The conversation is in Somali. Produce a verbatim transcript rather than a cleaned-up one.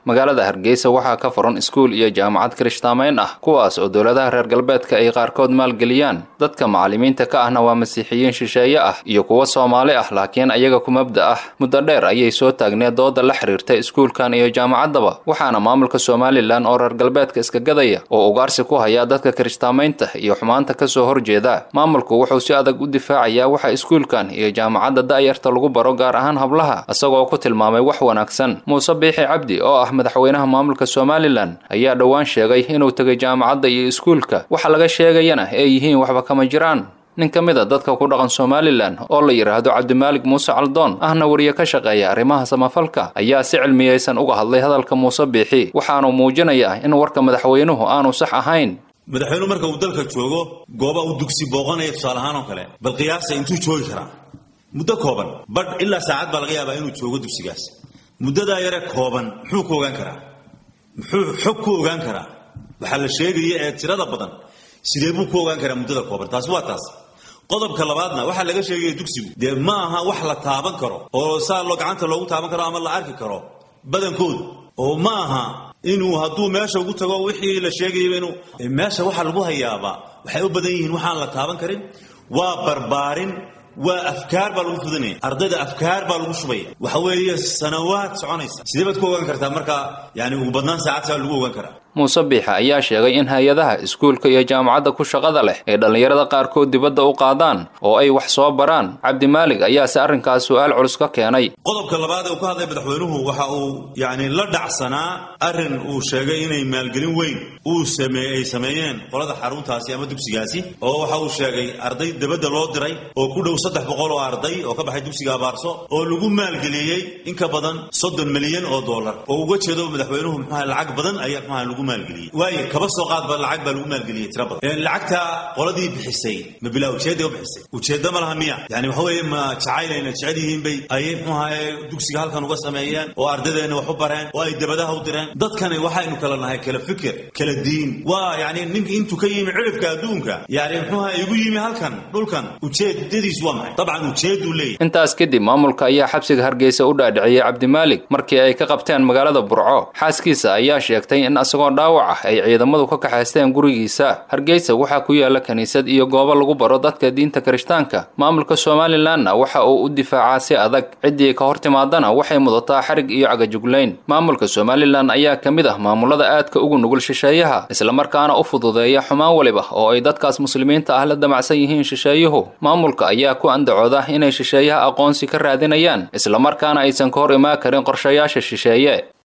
magaalada Hargeysa waxaa ka furan iskuul iyo jaamacad Kirishtaamayn ah kuwaas oo dawladaha reer galbeedka ay qaarkood maalgeliyaan dadka macallimiinta ka ahna waa masiixiyiin shisheeye ah iyo kuwa Soomaali ah laakiin ayaga ku mabda ah muddo dheer ayay soo taagneed dooda la xiriirta iskuulkan iyo jaamacadaba waxaana maamulka Soomaaliland oo reer galbeedka iska gadaya oo ugaarsi ku haya dadka Kirishtaamaynta iyo xumaanta ka soo horjeeda maamulku wuxuu si adag u difaacayaa waxa iskuulkan iyo jaamacadda daayarta lagu baro gaar ahaan hablaha asagoo ku tilmaamay wax wanaagsan Muuse Biixi Cabdi oo ah madaxweynaha maamulka Soomaaliland ayaa dhawaan sheegay inuu tagay jaamacadda iyo iskuulka waxa laga sheegayana ay yihiin waxba kama jiraan nin kamid ah dadka ku dhaqan Soomaaliland oo la yiraahdo Cabdimaalig Muuse Caldoon ahna wariye ka shaqeeya arrimaha samafalka ayaa si cilmiyeysan uga hadlay hadalka Muuse Biixi waxaanu muujinayaa in warka madaxweynuhu aanu sax ahayn madaxweynuhu marka uu dalka joogo gooba uu dugsi booqanayo tusaale ahaan oo kale bal qiyaasta intuu joogi karaa muddo kooban bad ilaa saacad baa laga yaabaa inuu joogo dugsigaas muddada yare kooban muxuu ku ogaan karaa muxuu xog ku ogaan karaa waxa la sheegay ee tirada badan sidee buu ku ogaan karaa muddada kooban taas waa taas qodobka labaadna waxa laga sheegay dugsigu de ma aha wax la taaban karo oo saa loo gacanta loogu taaban karo ama la arki karo badankood oo ma aha inuu hadduu meesha ugu tago wixii la sheegay inuu meesha waxa lagu hayaaba waxay u badan yihiin waxaan la taaban karin waa barbaarin waa afkaar baa lagu fudanaya ardayda afkaar baa lagu shubay waxa weeye sanawaad soconaysa sidee baad ku ogaan kartaa marka yani ugu badnaan saacad lagu ogaan karaa Muuse Biixi ayaa sheegay in hay'adaha iskuulka iyo jaamacadda ku shaqada leh ee dhalinyarada qaarkood dibadda u qaadaan oo ay wax soo baraan Cabdimaalig ayaa si arrinkaas su'aal culus ka keenay qodobka labaad ee uu ka hadlay madaxweynuhu waxa uu yani la dhacsanaa arrin uu sheegay inay maalgelin weyn uu sameeyay sameeyeen qolada xaruntaasi ama dugsigaasi oo waxa uu sheegay arday dibadda loo diray oo ku dhow saddex boqol oo arday oo ka baxay dugsiga Abaarso oo lagu maalgeliyay in ka badan soddon milyan oo dollar oo uga jeedo madaxweynuhu maxaa lacag badan ayaa maxaa lagu maalgeliyay waaye kaba soo qaad baa lacag baa lagu maalgeliyay tira badan ee lacagta qoladii bixisay ma bilaa ujeedo u bixisay ujeedo ma laha miya yani waxa weeye ma jacaylayna jecelihiin bay ay maxaa dugsiga halkan uga sameeyeen oo ardaydeena wax u bareen oo ay dabadaha u direen dadkani waxaynu kala nahay kala fikir kala diin waa yani ninka intuu ka yimi cilifka adduunka yani maxaa igu yimi halkan dhulkan ujeedadiis waa maxay taban ujeedu leeyahay intaas kadib maamulka ayaa xabsiga Hargeysa u dhaadhiciyay Cabdimaalig markii ay ka qabteen magaalada Burco xaaskiisa ayaa sheegtay in asagoo dhaawac ah ay ciidamadu ka kaxaysteen gurigiisa Hargeysa waxa ku yaala kaniisad iyo goobo lagu baro dadka diinta Kirishtaanka maamulka Soomaaliland waxa uu u difaacaa si adag cidii ka hortimaadana waxay mudataa xarig iyo cagajugleyn maamulka Soomaaliland ayaa kamid ah maamulada aadka ugu nugul shisheeyaha isla markaana u fududeeya xumaan waliba oo ay dadkaas muslimiinta ah la damacsan yihiin shisheeyuhu maamulka ayaa ku andacooda inay shisheeyaha aqoonsi ka raadinayaan isla markaana aysan ka hor imaan karin qorshayaasha shisheeye